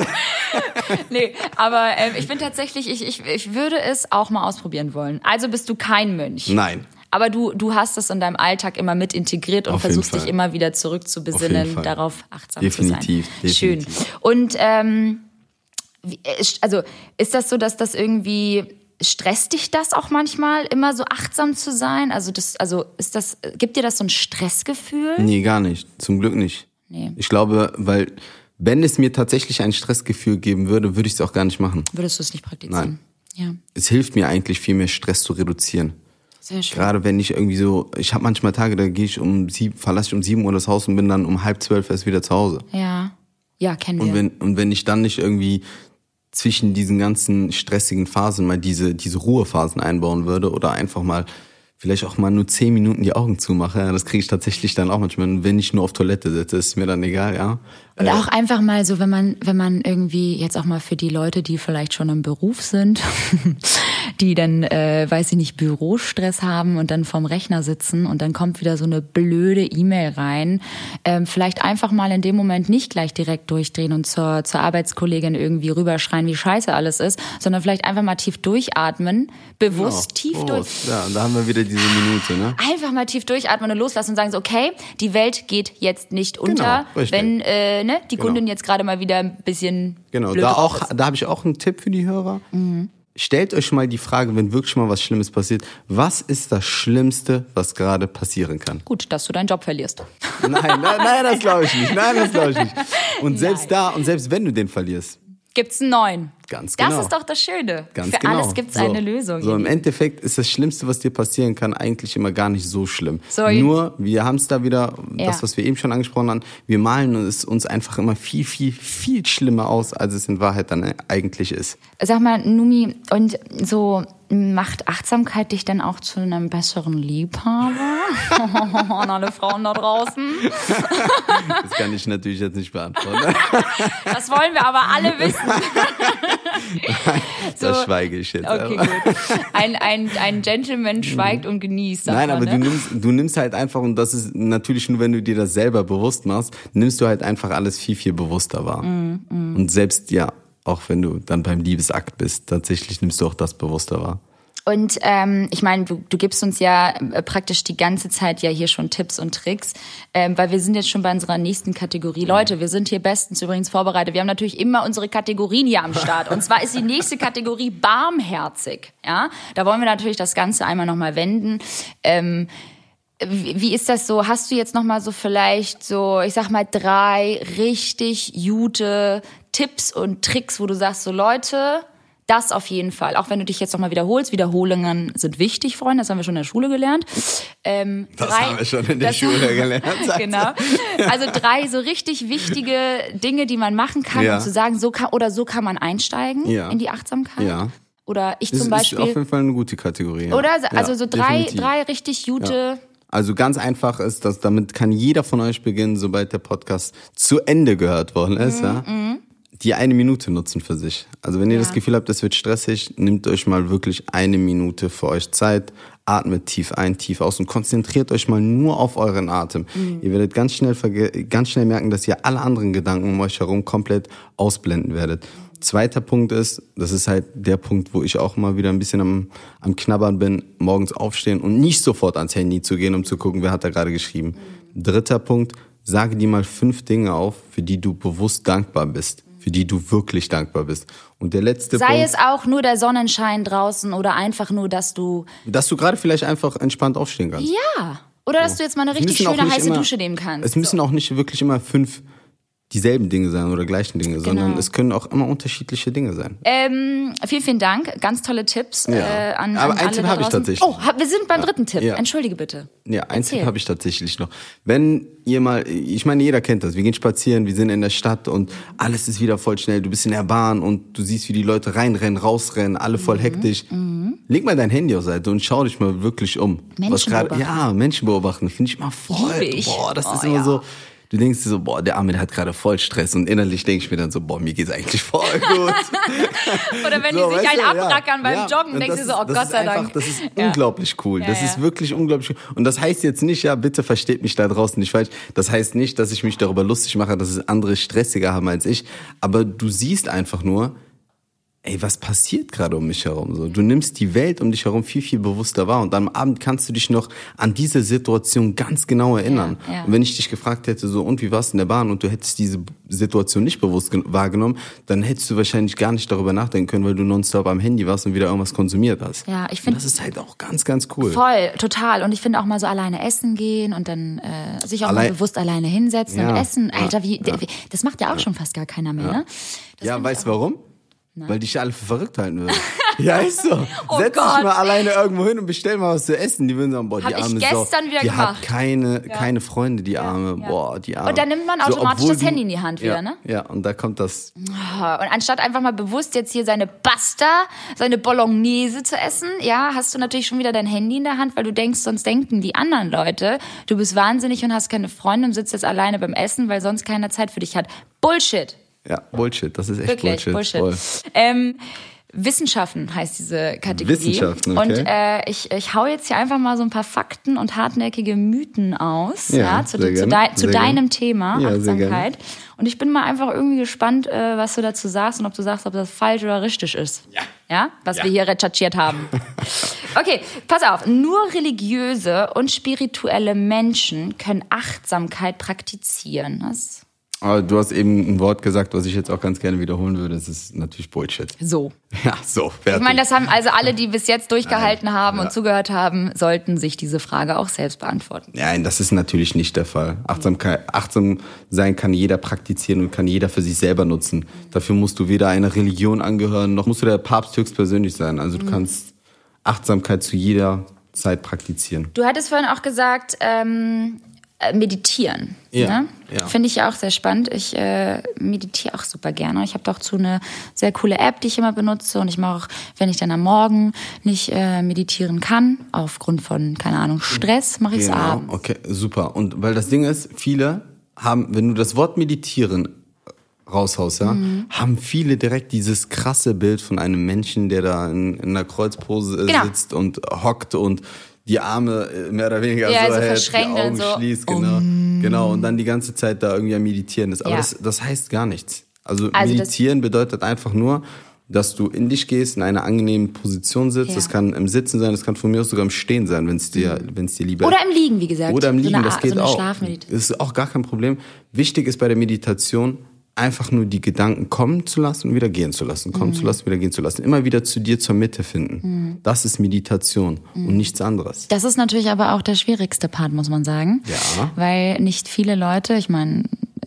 Nee, aber äh, ich bin tatsächlich, ich, ich, ich würde es auch mal ausprobieren wollen. Also bist du kein Mönch. Nein. Aber du, du hast es in deinem Alltag immer mit integriert und Auf versuchst jeden dich Fall. immer wieder zurückzubesinnen, darauf achtsam definitiv, zu sein. Definitiv. Schön. Und ähm, wie, also ist das so, dass das irgendwie stresst dich das auch manchmal, immer so achtsam zu sein? Also das, also ist das, gibt dir das so ein Stressgefühl? Nee, gar nicht. Zum Glück nicht. Nee. Ich glaube, weil wenn es mir tatsächlich ein Stressgefühl geben würde, würde ich es auch gar nicht machen. Würdest du es nicht praktizieren? Nein. Ja. Es hilft mir eigentlich viel mehr, Stress zu reduzieren. Sehr schön. Gerade wenn ich irgendwie so, ich habe manchmal Tage, da gehe ich um sieben, verlasse ich um sieben Uhr das Haus und bin dann um halb zwölf erst wieder zu Hause. Ja, ja, kennen wir. Und wenn, und wenn ich dann nicht irgendwie zwischen diesen ganzen stressigen Phasen mal diese, diese Ruhephasen einbauen würde oder einfach mal vielleicht auch mal nur zehn Minuten die Augen zumache, ja, das kriege ich tatsächlich dann auch manchmal. Und wenn ich nur auf Toilette sitze, ist mir dann egal, ja. Und auch einfach mal so, wenn man, wenn man irgendwie jetzt auch mal für die Leute, die vielleicht schon im Beruf sind, die dann, äh, weiß ich nicht, Bürostress haben und dann vorm Rechner sitzen und dann kommt wieder so eine blöde E-Mail rein, ähm, vielleicht einfach mal in dem Moment nicht gleich direkt durchdrehen und zur, zur Arbeitskollegin irgendwie rüberschreien, wie scheiße alles ist, sondern vielleicht einfach mal tief durchatmen, bewusst genau. tief oh, durch. Ja, und da haben wir wieder diese Minute, ne? Einfach mal tief durchatmen und loslassen und sagen so, okay, die Welt geht jetzt nicht unter, genau, wenn äh, ne, die genau. Kundin jetzt gerade mal wieder ein bisschen genau. blöd Da drauf auch, ist. da habe ich auch einen Tipp für die Hörer. Mhm. Stellt euch mal die Frage, wenn wirklich mal was Schlimmes passiert, was ist das Schlimmste, was gerade passieren kann? Gut, dass du deinen Job verlierst. Nein, nein, nein, das glaube ich nicht. Nein, das glaube ich nicht. Und selbst Nein. da, und selbst wenn du den verlierst, Gibt's einen neuen. Ganz genau. Das ist doch das Schöne. Ganz Für genau. alles gibt's so, eine Lösung. So, im Endeffekt ist das Schlimmste, was dir passieren kann, eigentlich immer gar nicht so schlimm. So, Nur, wir haben es da wieder, ja. das, was wir eben schon angesprochen haben, wir malen es uns einfach immer viel, viel, viel schlimmer aus, als es in Wahrheit dann eigentlich ist. Sag mal, Numi, und so macht Achtsamkeit dich dann auch zu einem besseren Liebhaber? An alle Frauen da draußen. Das kann ich natürlich jetzt nicht beantworten. Das wollen wir aber alle wissen. Das So. schweige ich jetzt. Okay, aber. gut. Ein, ein, ein Gentleman schweigt und genießt. sagt Nein, man, aber ne? du nimmst, du nimmst halt einfach, und das ist natürlich nur, wenn du dir das selber bewusst machst, nimmst du halt einfach alles viel, viel bewusster wahr. Mm, mm. Und selbst, ja, auch wenn du dann beim Liebesakt bist, tatsächlich nimmst du auch das bewusster wahr. Und ähm, ich meine, du, du gibst uns ja äh, praktisch die ganze Zeit ja hier schon Tipps und Tricks, ähm, weil wir sind jetzt schon bei unserer nächsten Kategorie. Leute, wir sind hier bestens übrigens vorbereitet. Wir haben natürlich immer unsere Kategorien hier am Start. Und zwar ist die nächste Kategorie barmherzig. Ja, da wollen wir natürlich das Ganze einmal nochmal wenden. Ähm, wie, wie ist das so? Hast du jetzt nochmal so vielleicht so, ich sag mal, drei richtig gute Tipps und Tricks, wo du sagst, so Leute, Das auf jeden Fall. Auch wenn du dich jetzt nochmal wiederholst. Wiederholungen sind wichtig, Freunde. Das haben wir schon in der Schule gelernt. Ähm, das drei, haben wir schon in der Schule gelernt. Genau. Also drei so richtig wichtige Dinge, die man machen kann, ja. um zu sagen, so kann, oder so kann man einsteigen ja. in die Achtsamkeit. Ja. Oder ich zum das Beispiel. Ist auf jeden Fall eine gute Kategorie. Ja. Oder? Also ja, so drei, drei richtig gute... Ja. Also ganz einfach ist, dass damit kann jeder von euch beginnen, sobald der Podcast zu Ende gehört worden ist, mm, ja. Mm. Die eine Minute nutzen für sich. Also wenn ihr ja. das Gefühl habt, das wird stressig, nehmt euch mal wirklich eine Minute für euch Zeit, atmet tief ein, tief aus und konzentriert euch mal nur auf euren Atem. Mhm. Ihr werdet ganz schnell, ganz schnell merken, dass ihr alle anderen Gedanken um euch herum komplett ausblenden werdet. Zweiter Punkt ist, das ist halt der Punkt, wo ich auch mal wieder ein bisschen am, am Knabbern bin, morgens aufstehen und nicht sofort ans Handy zu gehen, um zu gucken, wer hat da gerade geschrieben. Mhm. Dritter Punkt, sage dir mal fünf Dinge auf, für die du bewusst dankbar bist. Für die du wirklich dankbar bist. Und der letzte Sei Punkt... Sei es auch nur der Sonnenschein draußen oder einfach nur, dass du... Dass du gerade vielleicht einfach entspannt aufstehen kannst. Ja. Oder dass du jetzt mal eine richtig schöne heiße immer, Dusche nehmen kannst. Es müssen so. auch nicht wirklich immer fünf dieselben Dinge sein oder gleichen Dinge, genau. sondern es können auch immer unterschiedliche Dinge sein. Ähm, vielen, vielen Dank. Ganz tolle Tipps ja. äh, an, Aber an einen alle Tipp habe ich tatsächlich. Oh, wir sind beim ja. dritten Tipp. Ja. Entschuldige bitte. Ja, einen Tipp habe ich tatsächlich noch. Wenn ihr mal, ich meine, jeder kennt das. Wir gehen spazieren, wir sind in der Stadt und alles ist wieder voll schnell. Du bist in der Bahn und du siehst, wie die Leute reinrennen, rausrennen, alle voll mhm. hektisch. Mhm. Leg mal dein Handy auf Seite und schau dich mal wirklich um. Menschen was grad, beobachten. Ja, Menschen beobachten. Finde ich mal voll. Ich. Boah, das oh, ist immer ja. so. Du denkst dir so, boah, der Arme, der hat gerade voll Stress. Und innerlich denke ich mir dann so, boah, mir geht's eigentlich voll gut. Oder wenn so, die sich einen du, abrackern ja. beim ja. Joggen, denkst du so, oh Gott sei einfach, Dank. Das ist ja. unglaublich cool. Ja, das ja. ist wirklich unglaublich cool. Und das heißt jetzt nicht, ja, bitte versteht mich da draußen nicht falsch. Das heißt nicht, dass ich mich darüber lustig mache, dass es andere stressiger haben als ich. Aber du siehst einfach nur, ey, was passiert gerade um mich herum? So, du nimmst die Welt um dich herum viel, viel bewusster wahr und am Abend kannst du dich noch an diese Situation ganz genau erinnern. Ja, ja. Und wenn ich dich gefragt hätte, so, und wie warst du in der Bahn und du hättest diese Situation nicht bewusst wahrgenommen, dann hättest du wahrscheinlich gar nicht darüber nachdenken können, weil du nonstop am Handy warst und wieder irgendwas konsumiert hast. Ja, ich finde. Das ist halt auch ganz, ganz cool. Voll, total. Und ich finde auch mal so alleine essen gehen und dann äh, sich auch Allein, mal bewusst alleine hinsetzen ja, und essen. ja, Alter, wie, ja. das macht ja auch schon fast gar keiner mehr, ja. ne? Das ja, weißt du warum? Nein. Weil dich alle für verrückt halten würden. Ja, ist so. Oh Setz Gott. dich mal alleine irgendwo hin und bestell mal was zu essen. Die würden sagen, boah, Hab die arme ich gestern Sau. wieder die gemacht. hat keine, ja. keine Freunde, die Arme. Ja. Boah, die Arme. Und dann nimmt man automatisch so, das du, Handy in die Hand wieder, ja, ne? Ja, und da kommt das. Und anstatt einfach mal bewusst jetzt hier seine Pasta, seine Bolognese zu essen, ja, hast du natürlich schon wieder dein Handy in der Hand, weil du denkst, sonst denken die anderen Leute, du bist wahnsinnig und hast keine Freunde und sitzt jetzt alleine beim Essen, weil sonst keiner Zeit für dich hat. Bullshit. Ja, Bullshit. Das ist echt Wirklich, Bullshit. Bullshit. Ähm, Wissenschaften heißt diese Kategorie. Wissenschaften, okay. Und äh, ich, ich hau jetzt hier einfach mal so ein paar Fakten und hartnäckige Mythen aus, ja, Ja, zu, sehr zu, gerne, de, zu sehr deinem gerne. Thema Ja, sehr Achtsamkeit. Und ich bin mal einfach irgendwie gespannt, äh, was du dazu sagst und ob du sagst, ob das falsch oder richtig ist. Ja. Ja, was Ja. wir hier recherchiert haben. Okay, pass auf. Nur religiöse und spirituelle Menschen können Achtsamkeit praktizieren. Das Aber du hast eben ein Wort gesagt, was ich jetzt auch ganz gerne wiederholen würde. Das ist natürlich Bullshit. so. Ja, so, fertig. Ich meine, das haben also alle, die bis jetzt durchgehalten Nein, haben ja. und zugehört haben, sollten sich diese Frage auch selbst beantworten. Nein, das ist natürlich nicht der Fall. Achtsamkeit, achtsam sein kann jeder praktizieren und kann jeder für sich selber nutzen. Dafür musst du weder einer Religion angehören, noch musst du der Papst höchstpersönlich sein. Also du mhm. kannst Achtsamkeit zu jeder Zeit praktizieren. Du hattest vorhin auch gesagt, ähm, meditieren. Ja, Ne? ja. Finde ich ja auch sehr spannend. Ich äh, meditiere auch super gerne. Ich habe dazu eine sehr coole App, die ich immer benutze. Und ich mache auch, wenn ich dann am Morgen nicht äh, meditieren kann, aufgrund von, keine Ahnung, Stress, mache ich es Genau, abends. okay, super. Und weil das Ding ist, viele haben, wenn du das Wort meditieren raushaust, ja, mhm. haben viele direkt dieses krasse Bild von einem Menschen, der da in, in einer Kreuzpose Genau. sitzt und hockt und die Arme mehr oder weniger Ja, so so hält, die verschränkt Augen und so. schließt, genau, Um. genau, und dann die ganze Zeit da irgendwie am Meditieren ist. Aber Ja. das, das heißt gar nichts. Also, Also Meditieren bedeutet einfach nur, dass du in dich gehst, in einer angenehmen Position sitzt. Ja. Das kann im Sitzen sein, das kann von mir aus sogar im Stehen sein, wenn es dir, wenn es dir lieber Oder im Liegen, wie gesagt. Oder im Liegen, so eine, das geht so eine auch. Schlafmeditation. Das ist auch gar kein Problem. Wichtig ist bei der Meditation, einfach nur die Gedanken kommen zu lassen und wieder gehen zu lassen, kommen mhm. zu lassen, wieder gehen zu lassen. Immer wieder zu dir zur Mitte finden. Mhm. Das ist Meditation mhm. und nichts anderes. Das ist natürlich aber auch der schwierigste Part, muss man sagen. Ja. Weil nicht viele Leute, ich meine,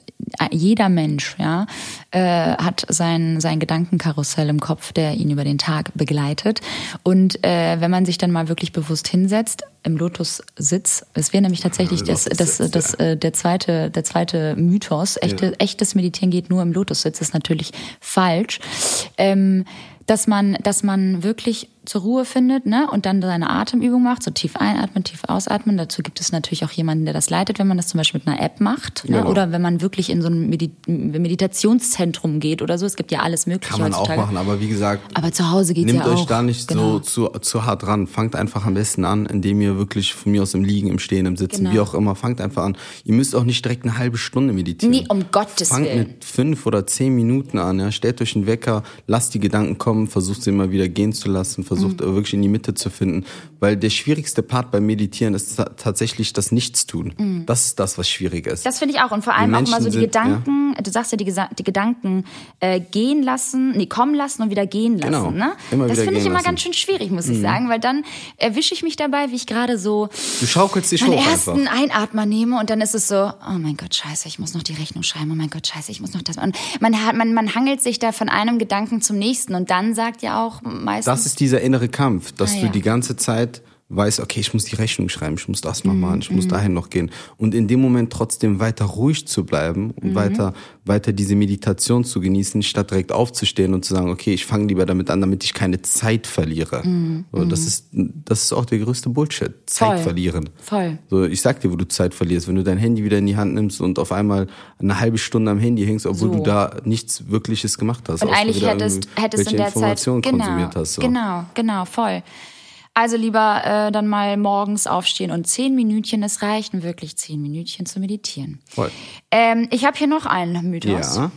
jeder Mensch, ja, äh, hat sein, sein Gedankenkarussell im Kopf, der ihn über den Tag begleitet. Und äh, wenn man sich dann mal wirklich bewusst hinsetzt, im Lotussitz, es wäre nämlich tatsächlich ja, das, das, das, das, äh, der zweite, der zweite Mythos. Echte, ja. Echtes Meditieren geht nur im Lotussitz, ist natürlich falsch. Ähm, dass man, dass man wirklich zur Ruhe findet, ne, und dann seine Atemübung macht, so tief einatmen, tief ausatmen. Dazu gibt es natürlich auch jemanden, der das leitet, wenn man das zum Beispiel mit einer App macht, ne? Genau. Oder wenn man wirklich in so ein Medit- Meditationszentrum geht oder so. Es gibt ja alles Mögliche heutzutage. Kann man heutzutage. auch machen, aber wie gesagt, aber zu Hause geht's ja auch. Nehmt euch da nicht genau. so zu, zu hart ran. Fangt einfach am besten an, indem ihr wirklich von mir aus im Liegen, im Stehen, im Sitzen, genau. wie auch immer, fangt einfach an. Ihr müsst auch nicht direkt eine halbe Stunde meditieren. Nee, um Gottes Fangt Willen. mit fünf oder zehn Minuten an. Ja. Stellt euch einen Wecker, lasst die Gedanken kommen, versucht sie immer wieder gehen zu lassen, versucht mhm. wirklich in die Mitte zu finden. Weil der schwierigste Part beim Meditieren ist ta- tatsächlich das Nichtstun. Mhm. Das ist das, was schwierig ist. Das finde ich auch. Und vor allem auch mal so die sind, Gedanken, ja. du sagst ja, die, Gesa- die Gedanken äh, gehen lassen, nee, kommen lassen und wieder gehen lassen. Genau. Ne? Immer das finde ich immer lassen. ganz schön schwierig, muss ich mhm. sagen, weil dann erwische ich mich dabei, wie ich gerade so du schaukelst dich meinen hoch ersten einfach. Einatmer nehme und dann ist es so, oh mein Gott, scheiße, ich muss noch die Rechnung schreiben, oh mein Gott, scheiße, ich muss noch das. Und man, hat, man, man hangelt sich da von einem Gedanken zum nächsten und dann sagt ja auch meistens... Das ist dieser innere Kampf, dass ah, du ja. die ganze Zeit weißt, okay, ich muss die Rechnung schreiben, ich muss das noch machen, ich mhm. muss dahin noch gehen. Und in dem Moment trotzdem weiter ruhig zu bleiben und mhm. weiter, weiter diese Meditation zu genießen, statt direkt aufzustehen und zu sagen, okay, ich fange lieber damit an, damit ich keine Zeit verliere. Mhm. So, das ist, das ist auch der größte Bullshit. Zeit Voll. verlieren. Voll. So, ich sag dir, wo du Zeit verlierst. Wenn du dein Handy wieder in die Hand nimmst und auf einmal eine halbe Stunde am Handy hängst, obwohl so. du da nichts Wirkliches gemacht hast. Und eigentlich hättest, hättest in der Zeit, genau, konsumiert hast. So. genau, genau, voll. Also lieber äh, dann mal morgens aufstehen und zehn Minütchen, es reichen wirklich zehn Minütchen zu meditieren. Voll. Ähm, ich habe hier noch einen Mythos. Ja.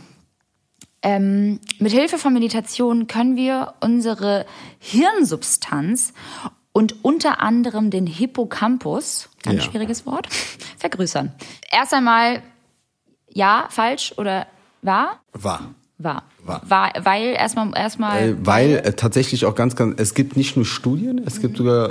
Ähm, mit Hilfe von Meditation können wir unsere Hirnsubstanz und unter anderem den Hippocampus, ganz ja. schwieriges Wort, vergrößern. Erst einmal, ja, falsch oder wahr? Wahr. War. War. War, weil erstmal erstmal äh, weil äh, tatsächlich auch ganz ganz es gibt nicht nur Studien, es mhm. gibt sogar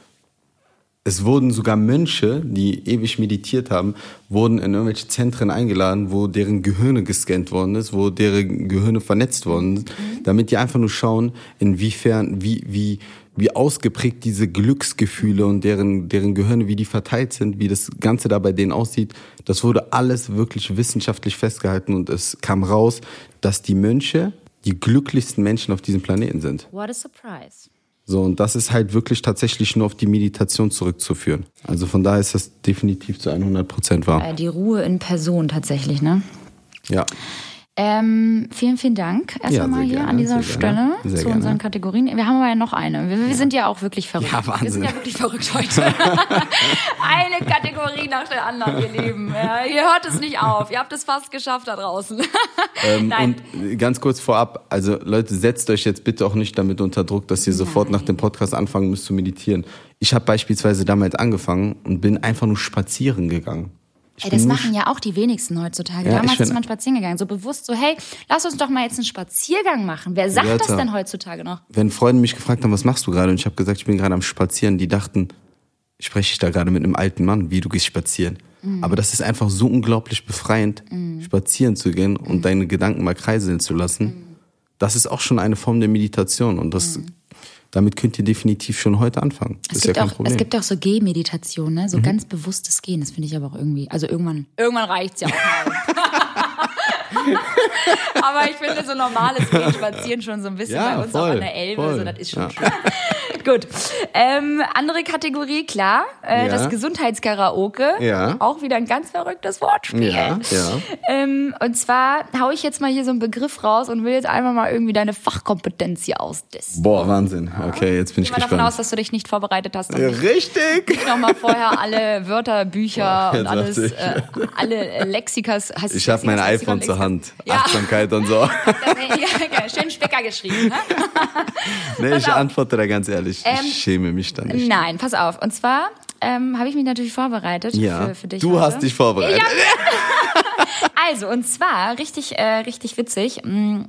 es wurden sogar Mönche, die ewig meditiert haben, wurden in irgendwelche Zentren eingeladen, wo deren Gehirne gescannt worden ist, wo deren Gehirne vernetzt worden sind, mhm. damit die einfach nur schauen, inwiefern wie wie wie ausgeprägt diese Glücksgefühle und deren, deren Gehirne, wie die verteilt sind, wie das Ganze da bei denen aussieht. Das wurde alles wirklich wissenschaftlich festgehalten und es kam raus, dass die Mönche die glücklichsten Menschen auf diesem Planeten sind. What a surprise. So, und das ist halt wirklich tatsächlich nur auf die Meditation zurückzuführen. Also von daher ist das definitiv zu hundert Prozent wahr. Die Ruhe in Person tatsächlich, ne? Ja. Ähm, vielen, vielen Dank erst ja, einmal hier gerne, an dieser sehr Stelle gerne, sehr zu gerne. unseren Kategorien. Wir haben aber ja noch eine. Wir, wir ja. sind ja auch wirklich verrückt. Ja, Wahnsinn. Wir sind ja wirklich verrückt heute. Eine Kategorie nach der anderen, ihr Lieben. Ja, ihr hört es nicht auf. Ihr habt es fast geschafft da draußen. ähm, Nein. Und ganz kurz vorab, also Leute, setzt euch jetzt bitte auch nicht damit unter Druck, dass ihr sofort Nein. nach dem Podcast anfangen müsst zu meditieren. Ich habe beispielsweise damals angefangen und bin einfach nur spazieren gegangen. Ey, das machen ja auch die wenigsten heutzutage. Ja, Damals find, ist man spazieren gegangen. So bewusst so, hey, lass uns doch mal jetzt einen Spaziergang machen. Wer sagt Alter, das denn heutzutage noch? Wenn Freunde mich gefragt haben, was machst du gerade? Und ich habe gesagt, ich bin gerade am Spazieren. Die dachten, spreche ich da gerade mit einem alten Mann, wie du gehst spazieren. Mhm. Aber das ist einfach so unglaublich befreiend, mhm. spazieren zu gehen und mhm. deine Gedanken mal kreiseln zu lassen. Mhm. Das ist auch schon eine Form der Meditation. Und das... Mhm. Damit könnt ihr definitiv schon heute anfangen. Das es, ist gibt ja kein auch, Problem. es gibt auch so Gehmeditation, ne? So mhm. ganz bewusstes Gehen. Das finde ich aber auch irgendwie. Also irgendwann, irgendwann reicht's ja auch mal. Aber ich finde so normales Gehen, Spazieren schon so ein bisschen ja, bei uns voll, auch an der Elbe. Voll. So, das ist schon ja. schön. Gut. Ähm, andere Kategorie, klar. Äh, ja. Das Gesundheitskaraoke. Ja. Auch wieder ein ganz verrücktes Wortspiel. Ja, ja. Ähm, und zwar hau ich jetzt mal hier so einen Begriff raus und will jetzt einfach mal irgendwie deine Fachkompetenz hier austesten. Boah, Wahnsinn. Okay, jetzt bin ich gespannt. Ich gehe mal davon aus, dass du dich nicht vorbereitet hast. Ja, richtig. Ich nochmal vorher alle Wörter, Bücher Boah, und alles, äh, alle Lexikas. Heißt ich habe mein Lexikon, iPhone Lexikon? zur Hand. Ja. Achtsamkeit und so. Ja, schön Specker geschrieben. Ne? Nee, ich antworte da ganz ehrlich. Ähm, ich schäme mich da nicht. Nein, pass auf. Und zwar ähm, habe ich mich natürlich vorbereitet ja, für, für dich. Du heute. hast dich vorbereitet. Ja. Also, und zwar, richtig, äh, richtig witzig, mh,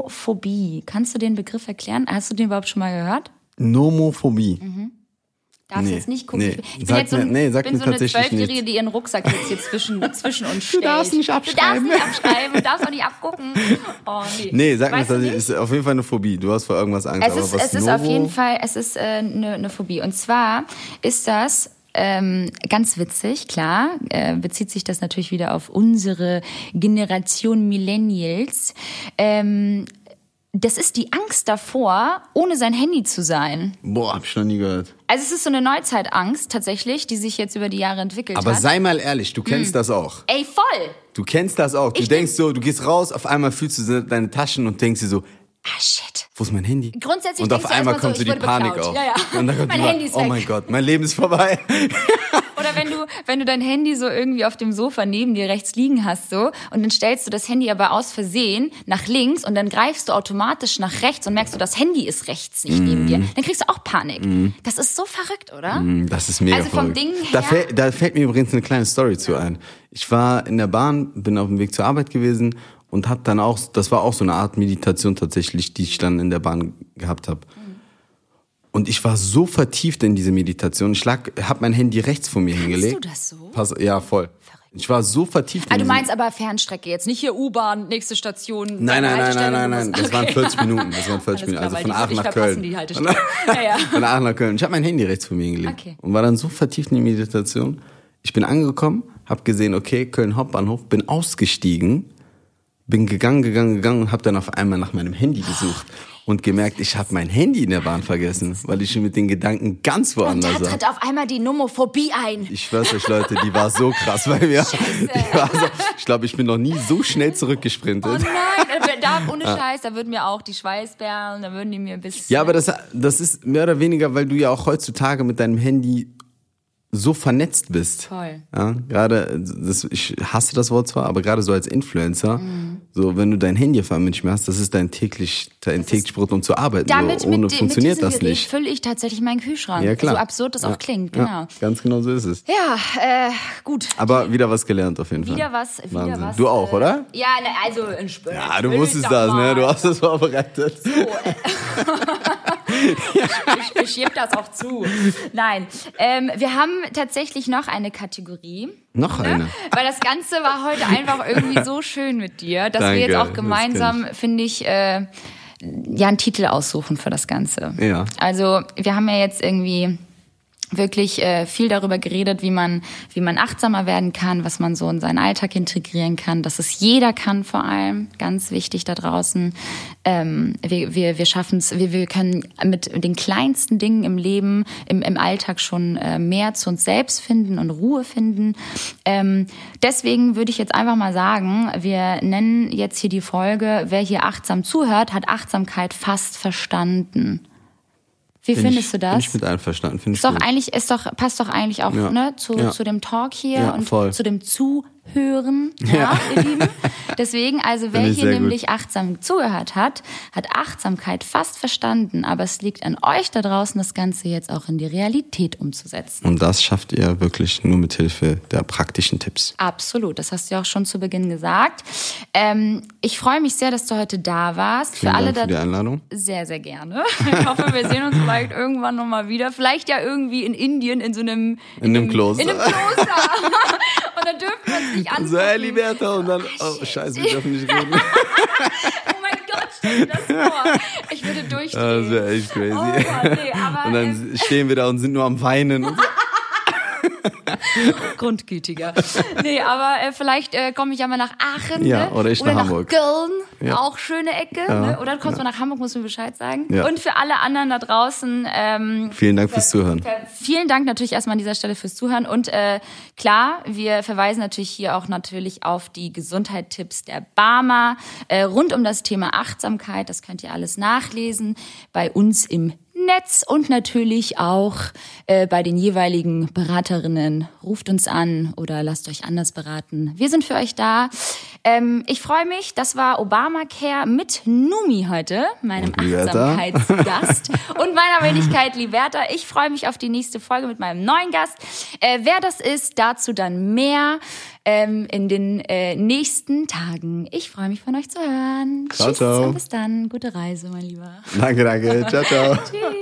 Nomophobie. Kannst du den Begriff erklären? Hast du den überhaupt schon mal gehört? Nomophobie. Mhm. Darfst Nee, jetzt nicht gucken. nee. Ich bin Sag jetzt so, mir- ein, nee, sag bin mir so eine tatsächlich Zwölfjährige, nichts. die ihren Rucksack jetzt hier zwischen, zwischen uns stellt. Du darfst nicht abschreiben. Du darfst nicht abschreiben, du darfst auch nicht abgucken. Oh, nee. Nee, sag mir, Weißt du das nicht? ist auf jeden Fall eine Phobie. Du hast vor irgendwas Angst. Es aber ist, was es ist Novo, auf jeden Fall, es ist äh, eine, eine Phobie. Und zwar ist das ähm, ganz witzig, klar, äh, bezieht sich das natürlich wieder auf unsere Generation Millennials. Ähm, das ist die Angst davor, ohne sein Handy zu sein. Boah, hab ich noch nie gehört. Also es ist so eine Neuzeitangst tatsächlich, die sich jetzt über die Jahre entwickelt Aber hat. sei mal ehrlich, du kennst das auch. Ey, voll! Du kennst das auch. Du Ich denkst so, du gehst raus, auf einmal fühlst du so deine Taschen und denkst dir so, Ah, shit. wo ist mein Handy? Grundsätzlich Und auf denkst du einmal erstmal kommt so, so ich die wurde Panik beklaut. auf. Ja, ja. Und dann kommt Mein die, Handy ist oh weg. mein Gott, mein Leben ist vorbei. Oder wenn du, wenn du dein Handy so irgendwie auf dem Sofa neben dir rechts liegen hast so und dann stellst du das Handy aber aus Versehen nach links und dann greifst du automatisch nach rechts und merkst du, das Handy ist rechts nicht neben dir. Dann kriegst du auch Panik. Das ist so verrückt, oder? Das ist mega Also vom verrückt. Ding Da, her- fällt, da fällt mir übrigens eine kleine Story zu ein. Ich war in der Bahn, bin auf dem Weg zur Arbeit gewesen und hab dann auch, das war auch so eine Art Meditation tatsächlich, die ich dann in der Bahn gehabt habe. Und ich war so vertieft in diese Meditation. Ich lag, hab mein Handy rechts vor mir hingelegt. du das so? Pass, ja, voll. Ich war so vertieft in Ah, du diese- meinst aber Fernstrecke jetzt, nicht hier U-Bahn, nächste Station. Nein, nein, nein, Haltestelle, nein, nein, du nein. musst- Das waren Okay. vierzig Minuten. Das waren vierzig Alles Minuten. klar, Also weil von die Aachen würde ich nach verpassen, Köln. die Haltestelle. Ja, ja. Von Aachen nach Köln. Ich habe mein Handy rechts vor mir hingelegt. Okay. Und war dann so vertieft in die Meditation. Ich bin angekommen, habe gesehen, okay, Köln Hauptbahnhof, bin ausgestiegen, bin gegangen, gegangen, gegangen und habe dann auf einmal nach meinem Handy gesucht. Und gemerkt, ich habe mein Handy in der Bahn vergessen, weil ich mit den Gedanken ganz Und woanders da war. tritt auf einmal die Nomophobie ein. Ich schwör's euch, Leute, die war so krass bei mir. Die war so, ich glaube, ich bin noch nie so schnell Oh zurückgesprintet. nein, da, ohne Scheiß, da würden mir auch die Schweißperlen, da würden die mir bis... Ja, aber das, das ist mehr oder weniger, weil du ja auch heutzutage mit deinem Handy so vernetzt bist. Voll. Ja, gerade, das, ich hasse das Wort zwar, aber gerade so als Influencer, mhm. so wenn du dein Handy auf einmal nicht mehr hast, das ist dein täglich, dein täglich Brot, um zu arbeiten. Damit so, ohne mit, funktioniert mit diesem das Gerät nicht. fülle ich tatsächlich meinen Kühlschrank. Ja, klar. So absurd das ja. auch klingt, genau. Ja, ganz genau so ist es. Ja, äh, gut. Aber wieder was gelernt auf jeden Fall. Wieder was, wieder Wahnsinn. was. Du auch, äh, oder? Ja, ne, also in Spö- Ja, du will wusstest ich das, doch ne? mal. Du hast das vorbereitet. So, äh, ich, ich gebe das auch zu. Nein, ähm, wir haben tatsächlich noch eine Kategorie. Noch Ne? eine. Weil das Ganze war heute einfach irgendwie so schön mit dir, dass Danke, wir jetzt auch das gemeinsam, finde ich, äh, ja, einen Titel aussuchen für das Ganze. Ja. Also wir haben ja jetzt irgendwie wirklich äh, viel darüber geredet, wie man wie man achtsamer werden kann, was man so in seinen Alltag integrieren kann, dass es jeder kann vor allem, ganz wichtig da draußen. Ähm, wir wir wir schaffen es, wir wir können mit den kleinsten Dingen im Leben, im im Alltag schon äh, mehr zu uns selbst finden und Ruhe finden. Ähm, deswegen würde ich jetzt einfach mal sagen, wir nennen jetzt hier die Folge, wer hier achtsam zuhört, hat Achtsamkeit fast verstanden. Wie Bin findest ich, du das? Bin ich mit einverstanden. Finde ich Ist doch gut. eigentlich, ist doch, passt doch eigentlich auch Ja. ne, zu, Ja. zu dem Talk hier Ja, und voll. zu dem Zuhören, ja, Ja. ihr Lieben. Deswegen, also wer Finde ich hier sehr gut. nämlich achtsam zugehört hat, hat Achtsamkeit fast verstanden, aber es liegt an euch da draußen, das Ganze jetzt auch in die Realität umzusetzen. Und das schafft ihr wirklich nur mit Hilfe der praktischen Tipps. Absolut, das hast du ja auch schon zu Beginn gesagt. Ähm, ich freue mich sehr, dass du heute da warst. Vielen für alle Dank für die da Einladung. Sehr, sehr gerne. Ich hoffe, wir sehen uns vielleicht irgendwann nochmal wieder. Vielleicht ja irgendwie in Indien in so einem... In einem Kloster. In einem Kloster. Und dann dürfen wir uns nicht angucken. So, hey, Liberta, und dann, oh, scheiße, wir dürfen nicht reden. Oh mein Gott, stell dir das vor. Ich würde durchdrehen. Das wäre echt crazy. Oh Gott, nee, aber, Und dann ähm, stehen wir da und sind nur am Weinen. Und so. grundgütiger. Nee, aber äh, vielleicht äh, komme ich ja mal nach Aachen. Ja, ne? oder ich nach Hamburg. Köln, Ja. auch schöne Ecke. Ja, Ne? Oder du kommst ja. mal nach Hamburg, musst du mir Bescheid sagen. Ja. Und für alle anderen da draußen... Ähm, Vielen Dank fürs Zuhören. Vielen Dank natürlich erstmal an dieser Stelle fürs Zuhören. Und äh, klar, wir verweisen natürlich hier auch natürlich auf die Gesundheitstipps der Barmer äh, rund um das Thema Achtsamkeit. Das könnt ihr alles nachlesen bei uns im Netz und natürlich auch äh, bei den jeweiligen Beraterinnen. Ruft uns an oder lasst euch anders beraten. Wir sind für euch da. Ähm, ich freue mich, das war Obamacare mit Numi heute, meinem Und Liberta. Achtsamkeitsgast und meiner Wenigkeit Liberta. Ich freue mich auf die nächste Folge mit meinem neuen Gast. Äh, wer das ist, dazu dann mehr ähm, in den äh, nächsten Tagen. Ich freue mich von euch zu hören. Ciao, Tschüss ciao. und bis dann. Gute Reise, mein Lieber. Danke, danke. Ciao, ciao. Tschüss.